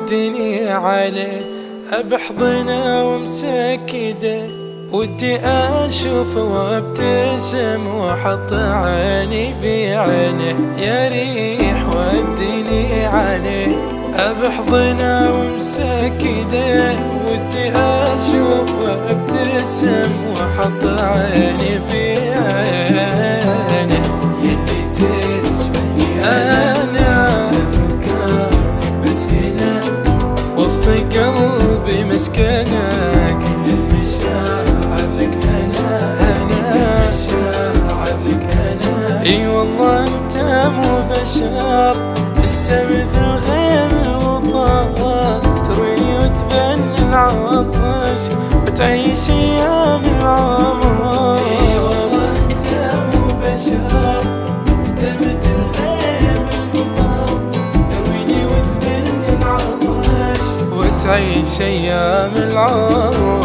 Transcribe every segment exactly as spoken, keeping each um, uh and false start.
ودني عليه أبحضنه وامسك يده، ودي أشوفه وابتسم وأحط عيني في عينه. يا ريح ودني عليه أبحضنه وامسك يده، ودي أشوفه وابتسم وأحط عيني في عينه. يلي تشبهني أنا مكانك بس هنا وسط قلبي مسكنك، كل المشاعر لك هنا أنا المشاعر لك هنا. اي والله انت مو بشر، انت مثل غيم الوطن، تروي وتبني العطش وتعيش ايام العمر. اي والله انت مو بشر، انت مثل غيم الوطن، ترويني وتبني العطش وتعيش ايام العمر.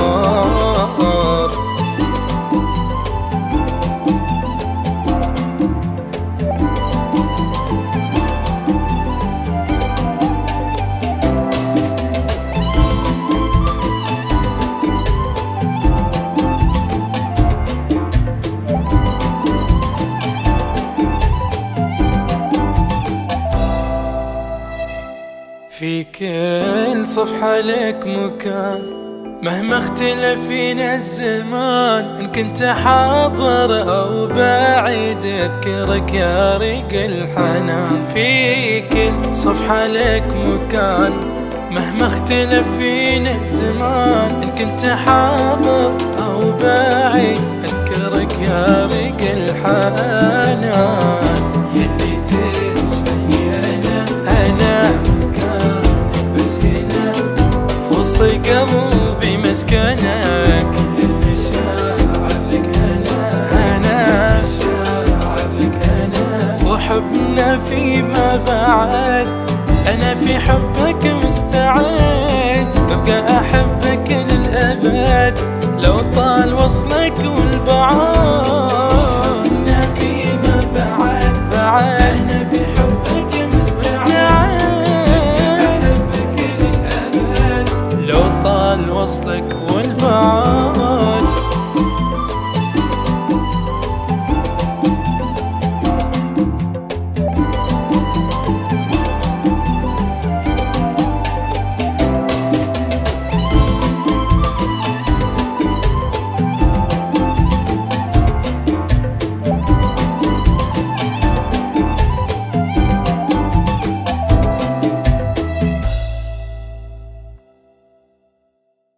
في كل صفحة لك مكان، مهما اختلف فينا الزمان، إن كنت حاضر أو بعيد أذكرك يا ريق الحنان. في كل صفحة لك مكان، مهما اختلف فينا الزمان، إن كنت حاضر أو بعيد أذكرك يا ريق الحنان. يلي تشبهني أنا أنا مكانك بس هنا وسط قلبي مسكنك، كل المشاعر لك هنا أنا المشاعر لك هنا. وحبنا فيما بعد، أنا في حبك مستعد، ببقى أحبك للأبد لو طال وصلك والبعاد. أنا فيما بعد بعد أنا في حبك مستعد، أحبك للأبد لو طال وصلك والبعاد.